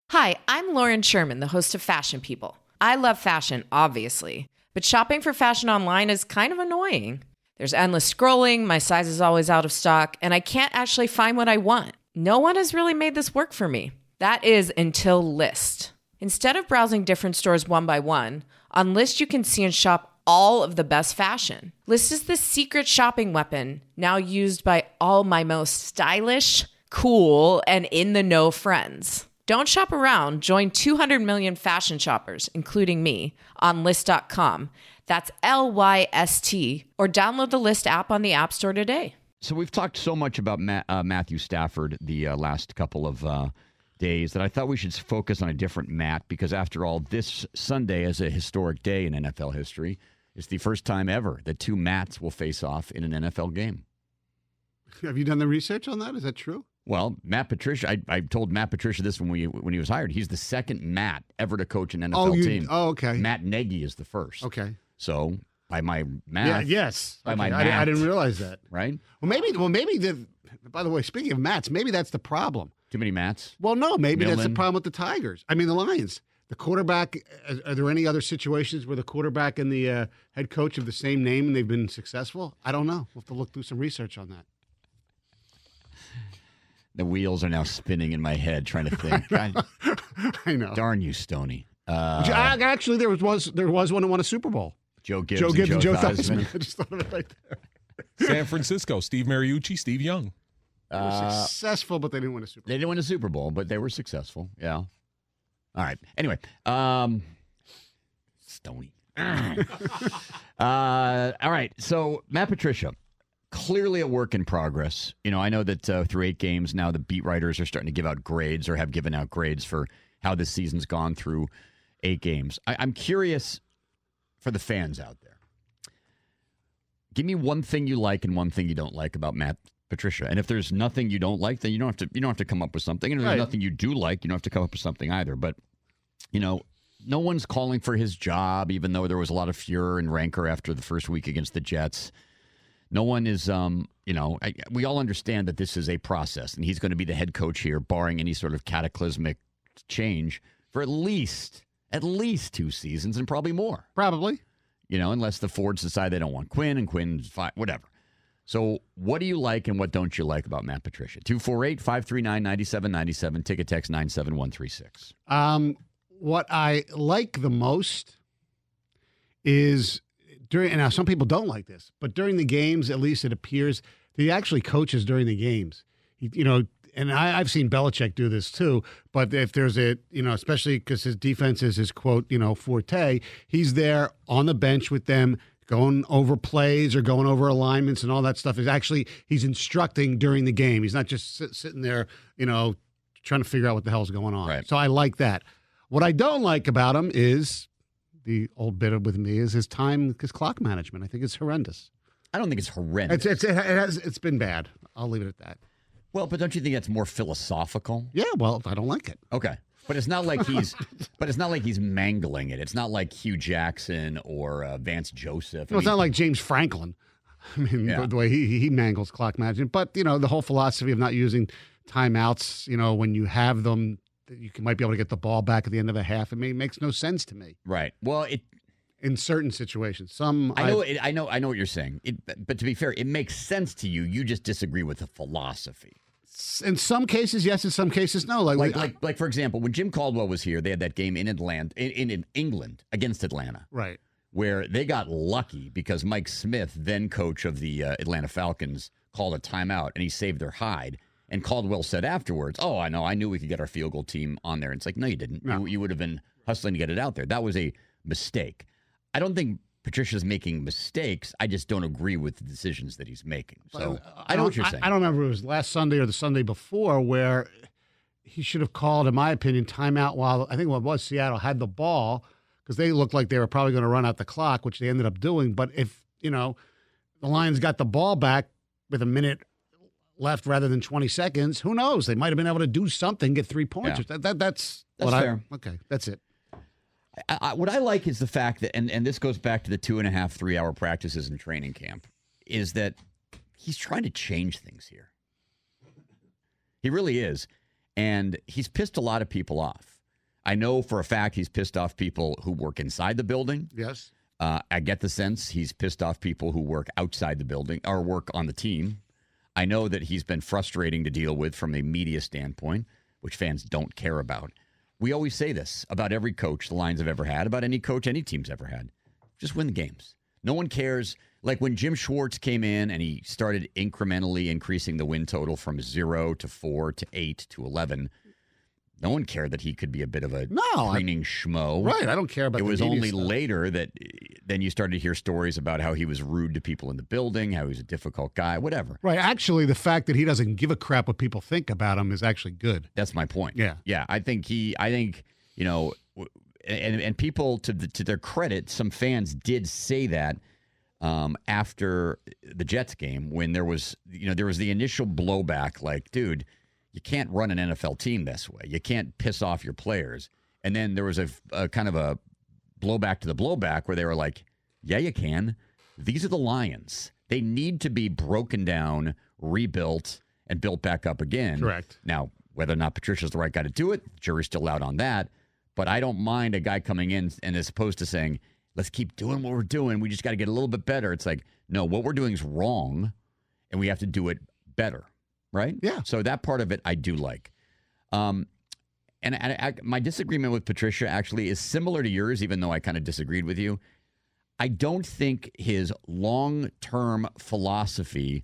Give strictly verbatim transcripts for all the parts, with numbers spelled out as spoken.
Hi, I'm Lauren Sherman, the host of Fashion People. I love fashion, obviously, but shopping for fashion online is kind of annoying. There's endless scrolling, my size is always out of stock, and I can't actually find what I want. No one has really made this work for me. That is until Lyst. Instead of browsing different stores one by one, on Lyst you can see and shop all of the best fashion. Lyst is the secret shopping weapon, now used by all my most stylish, cool, and in-the-know friends. Don't shop around. Join two hundred million fashion shoppers, including me, on Lyst dot com. That's L Y S T. Or download the Lyst app on the App Store today. So we've talked so much about Matt, uh, Matthew Stafford the uh, last couple of uh, days that I thought we should focus on a different Matt, because after all, this Sunday is a historic day in N F L history. It's the first time ever that two Matts will face off in an N F L game. Have you done the research on that? Is that true? Well, Matt Patricia, I, I told Matt Patricia this when we when he was hired. He's the second Matt ever to coach an N F L oh, you, team. Oh, okay. Matt Nagy is the first. Okay. So by my math, yeah, yes, by okay. my I, math, I didn't realize that. Right? Well, maybe. Well, maybe the. By the way, speaking of Matts, maybe that's the problem. Too many Matts? Well, no, maybe Millen. that's the problem with the Tigers. I mean, the Lions. The quarterback. Are, are there any other situations where the quarterback and the uh, head coach have the same name and they've been successful? I don't know. We'll have to look through some research on that. The wheels are now spinning in my head trying to think. God, I know. Darn you, Stoney. Uh, Actually, there was, was there was one who won a Super Bowl. Joe Gibbs, Joe Gibbs and Joe, Joe Theismann. Theismann. I just thought of it right there. San Francisco, Steve Mariucci, Steve Young. They were Uh, successful, but they didn't win a Super Bowl. They didn't win a Super Bowl, but they were successful. Yeah. All right. Anyway, um, Stoney. uh, all right. So Matt Patricia, clearly a work in progress. You know, I know that uh, through eight games now, the beat writers are starting to give out grades or have given out grades for how this season's gone through eight games. I- I'm curious for the fans out there. Give me one thing you like and one thing you don't like about Matt Patricia. And if there's nothing you don't like, then you don't have to you don't have to come up with something. And if Right. there's nothing you do like, you don't have to come up with something either. But, you know, no one's calling for his job, even though there was a lot of furor and rancor after the first week against the Jets. No one is, um, you know, I, we all understand that this is a process, and he's going to be the head coach here, barring any sort of cataclysmic change, for at least, at least two seasons and probably more. Probably. You know, unless the Fords decide they don't want Quinn and Quinn's fine, whatever. So what do you like and what don't you like about Matt Patricia? two four eight, five three nine, nine seven nine seven, ticket text nine seven one three six. Um, what I like the most is during, and now some people don't like this, but during the games, at least it appears that he actually coaches during the games. He, you know, and I, I've seen Belichick do this too, but if there's a, you know, especially because his defense is his quote, you know, forte, he's there on the bench with them, going over plays or going over alignments and all that stuff. Is actually, he's instructing during the game. He's not just sit, sitting there, you know, trying to figure out what the hell's going on. Right. So I like that. What I don't like about him is the old bit with me is his time, his clock management. I think it's horrendous. I don't think it's horrendous. It's, it's, it has, it's been bad. I'll leave it at that. Well, but don't you think that's more philosophical? Yeah, well, I don't like it. Okay. But it's not like he's but it's not like he's mangling it. It's not like Hugh Jackson or uh, Vance Joseph. I No, it's mean, not like James Franklin. I mean, Yeah. the, the way he, he mangles clock management. But, you know, the whole philosophy of not using timeouts, you know, when you have them, you can, might be able to get the ball back at the end of a half. I mean, it makes no sense to me right. Well, it in certain situations. Some I know I've- it, I know I know what you're saying. It, but to be fair, it makes sense to you. You just disagree with the philosophy. in some cases, yes. In some cases, no. Like, Like, we- like, like, for example, when Jim Caldwell was here, they had that game in Atlanta, in, in England against Atlanta, right. where they got lucky because Mike Smith, then coach of the uh, Atlanta Falcons, called a timeout and he saved their hide. And Caldwell said afterwards, "Oh, I know, I knew we could get our field goal team on there." And it's like, no, you didn't. No. You, you would have been hustling to get it out there. That was a mistake. I don't think Patricia's making mistakes. I just don't agree with the decisions that he's making. So But, I know what you're saying. I, I don't remember if it was last Sunday or the Sunday before where he should have called, in my opinion, timeout while I think what it was Seattle had the ball because they looked like they were probably going to run out the clock, which they ended up doing. But if, you know, the Lions got the ball back with a minute left rather than twenty seconds, who knows? They might have been able to do something, get three points. Yeah. That, that, that's That's what fair. I, okay, that's it. I, I, what I like is the fact that, and, and this goes back to the two and a half, three hour practices in training camp, is that he's trying to change things here. He really is. And he's pissed a lot of people off. I know for a fact he's pissed off people who work inside the building. Yes. Uh, I get the sense he's pissed off people who work outside the building or work on the team. I know that he's been frustrating to deal with from a media standpoint, which fans don't care about. We always say this about every coach the Lions have ever had, about any coach any team's ever had. Just win the games. No one cares. Like when Jim Schwartz came in and he started incrementally increasing the win total from zero to four to eight to eleven, no one cared that he could be a bit of a No, training schmo. Right. I don't care about It the was media only stuff. later that then you started to hear stories about how he was rude to people in the building, how he was a difficult guy, whatever. Right. Actually, the fact that he doesn't give a crap what people think about him is actually good. That's my point. Yeah. Yeah. I think he, I think, you know, and, and people, to the, to their credit, some fans did say that um, after the Jets game when there was, you know, there was the initial blowback like, dude, you can't run an N F L team this way. You can't piss off your players. And then there was a, a kind of a blowback to the blowback where they were like, yeah, you can. These are the Lions. They need to be broken down, rebuilt, and built back up again. Correct. Now, whether or not Patricia's the right guy to do it, jury's still out on that. But I don't mind a guy coming in and as opposed to saying, let's keep doing what we're doing. We just got to get a little bit better. It's like, no, what we're doing is wrong, and we have to do it better. Right? Yeah. So that part of it I do like. Um, and and I, my disagreement with Patricia actually is similar to yours, even though I kind of disagreed with you. I don't think his long-term philosophy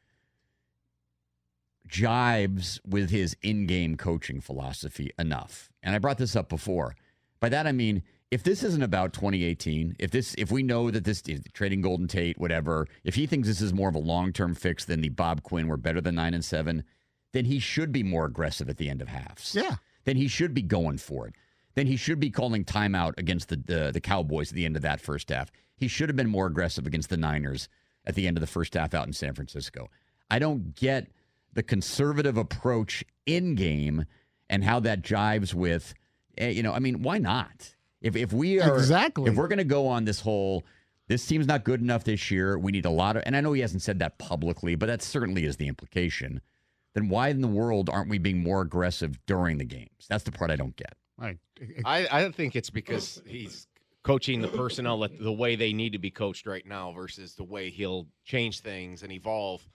jives with his in-game coaching philosophy enough. And I brought this up before. By that I mean, if this isn't about twenty eighteen, if this, if we know that this is trading Golden Tate, whatever, if he thinks this is more of a long-term fix than the Bob Quinn, we're better than nine and seven, then he should be more aggressive at the end of halves. Yeah. Then he should be going for it. Then he should be calling timeout against the, the the Cowboys at the end of that first half. He should have been more aggressive against the Niners at the end of the first half out in San Francisco. I don't get the conservative approach in game and how that jives with, you know, I mean, why not? If if we are Exactly. if we're going to go on this whole, this team's not good enough this year, we need a lot of, and I know he hasn't said that publicly, but that certainly is the implication. Then why in the world aren't we being more aggressive during the games? That's the part I don't get. Right. I, I think it's because he's coaching the personnel the way they need to be coached right now versus the way he'll change things and evolve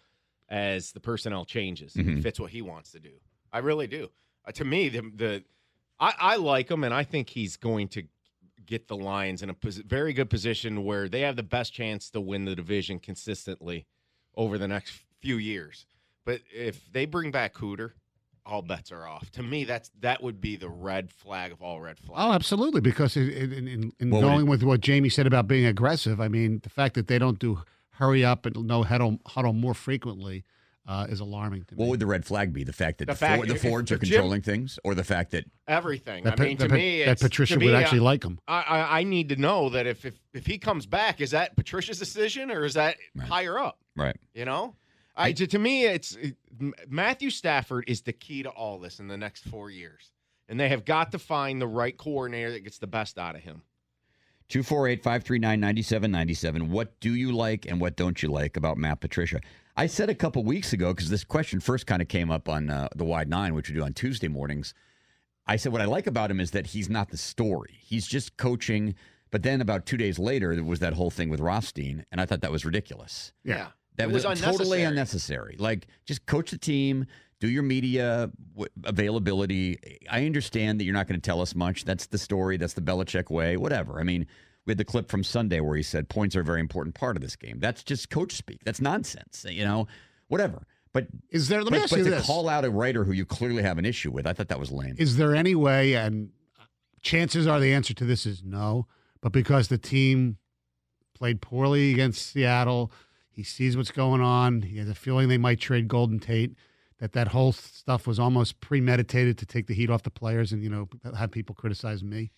as the personnel changes. Mm-hmm. It fits what he wants to do. I really do. Uh, to me, the the I, I like him, and I think he's going to get the Lions in a pos- very good position where they have the best chance to win the division consistently over the next few years. But if they bring back Cooter, all bets are off. To me, that's that would be the red flag of all red flags. Oh, absolutely. Because in, in, in, in Well, going it- with what Jamie said about being aggressive, I mean, the fact that they don't do hurry up and no huddle, huddle more frequently uh, is alarming to me. What would the red flag be? The fact that The the, fact- Ford, the if- Fords are if Jim- controlling things, or the fact that Everything. that, I Pa- mean, to that, Pa- me, that it's, Patricia to me, would actually I, like him. I, I I need to know that if, if if he comes back, is that Patricia's decision or is that Right. higher up? right? You know, I, to, to me, it's it, M- Matthew Stafford is the key to all this in the next four years, and they have got to find the right coordinator that gets the best out of him. two four eight, five three nine, nine seven nine seven. What do you like and what don't you like about Matt Patricia? I said a couple weeks ago, because this question first kind of came up on uh, the Wide Nine, which we do on Tuesday mornings. I said what I like about him is that he's not the story. He's just coaching. But then about two days later, there was that whole thing with Rothstein, and I thought that was ridiculous. Yeah. That It was totally unnecessary. unnecessary. Like, just coach the team, do your media w- availability. I understand that you're not going to tell us much. That's the story. That's the Belichick way. Whatever. I mean, we had the clip from Sunday where he said points are a very important part of this game. That's just coach speak. That's nonsense. You know, whatever. But Is there, let me but, ask but you to this. call out a writer who you clearly have an issue with, I thought that was lame. Is there any way, and chances are the answer to this is no, but because the team played poorly against Seattle, he sees what's going on, he has a feeling they might trade Golden Tate, that that whole stuff was almost premeditated to take the heat off the players and, you know, have people criticize me?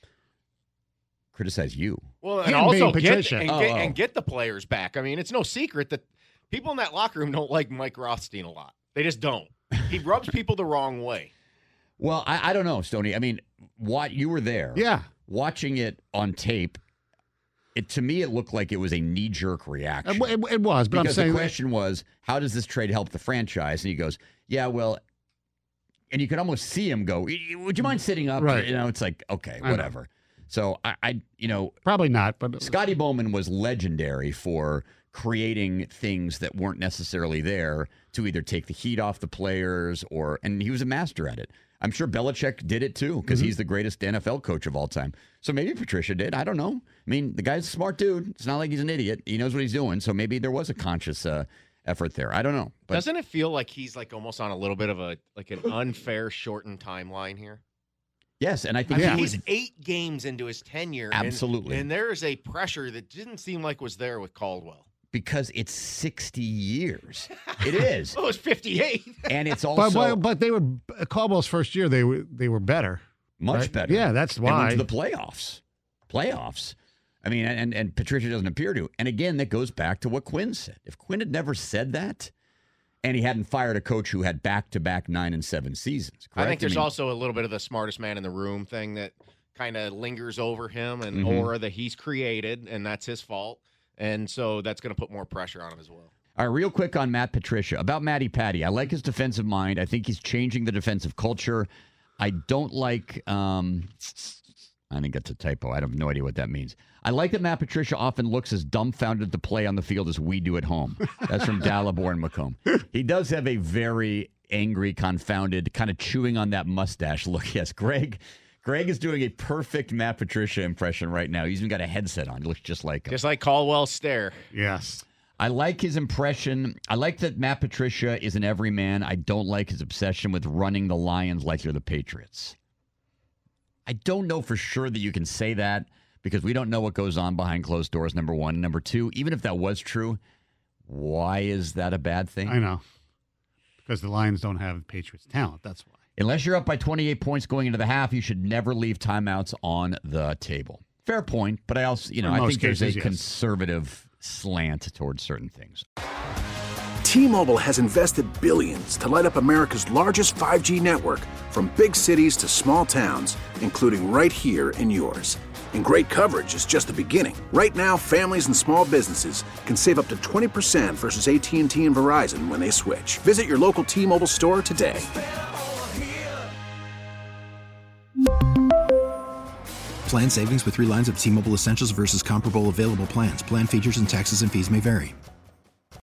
Criticize you. Well, and Him also being get Patricia. and, Oh, get oh. and get the players back. I mean, it's no secret that people in that locker room don't like Mike Rothstein a lot. They just don't. He rubs people the wrong way. Well, I, I don't know, Stoney. I mean, what you were there. Yeah. Watching it on tape, it to me it looked like it was a knee-jerk reaction. It, it- it was, but because I'm saying the question was, how does this trade help the franchise? And he goes, yeah, well, and you can almost see him go, would you mind sitting up? Right. You know, it's like, okay, I know. whatever. So I, I, you know, Probably not, but Scotty Bowman was legendary for creating things that weren't necessarily there to either take the heat off the players or, and he was a master at it. I'm sure Belichick did it too because Mm-hmm. he's the greatest N F L coach of all time. So maybe Patricia did. I don't know. I mean, the guy's a smart dude. It's not like he's an idiot. He knows what he's doing. So maybe there was a conscious uh, effort there. I don't know. But Doesn't it feel like he's like almost on a little bit of a like an unfair shortened timeline here? yes, and I think I mean, he he's was eight games into his tenure. and- Absolutely. And, there is a pressure that didn't seem like was there with Caldwell. because it's sixty years. It is. Oh, it's fifty-eight. And it's but, also but but they were Caldwell's first year. They were they were better. much right? better. Yeah, that's And went why. to the playoffs. Playoffs. I mean, and, and Patricia doesn't appear to. And again, that goes back to what Quinn said. If Quinn had never said that, and he hadn't fired a coach who had back-to-back nine and seven seasons, correct? I think there's mean, also a little bit of the smartest man in the room thing that kind of lingers over him and Mhm. aura that he's created, and that's his fault. And so that's going to put more pressure on him as well. All right, real quick on Matt Patricia. About Matty Patty. I like his defensive mind. I think he's changing the defensive culture. I don't like um I think that's a typo. I have no idea what that means. I like that Matt Patricia often looks as dumbfounded to play on the field as we do at home. That's from Dalibor and Macomb. He does have a very angry, confounded, kind of chewing on that mustache look. Yes, Greg. Greg is doing a perfect Matt Patricia impression right now. He's even got a headset on. He looks just like him. Just like Caldwell's stare. yes. I like his impression. I like that Matt Patricia is an everyman. I don't like his obsession with running the Lions like they're the Patriots. I don't know for sure that you can say that because we don't know what goes on behind closed doors, number one. Number two, even if that was true, why is that a bad thing? I know. Because the Lions don't have Patriots talent. That's why. Unless you're up by twenty-eight points going into the half, you should never leave timeouts on the table. Fair point, but I also, you know, In I most think there's cases, a yes. conservative slant towards certain things. T-Mobile has invested billions to light up America's largest five G network, from big cities to small towns, including right here in yours. And great coverage is just the beginning. Right now, families and small businesses can save up to twenty percent versus A T and T and Verizon when they switch. Visit your local T-Mobile store today. Plan savings with three lines of T-Mobile Essentials versus comparable available plans. Plan features and taxes and fees may vary.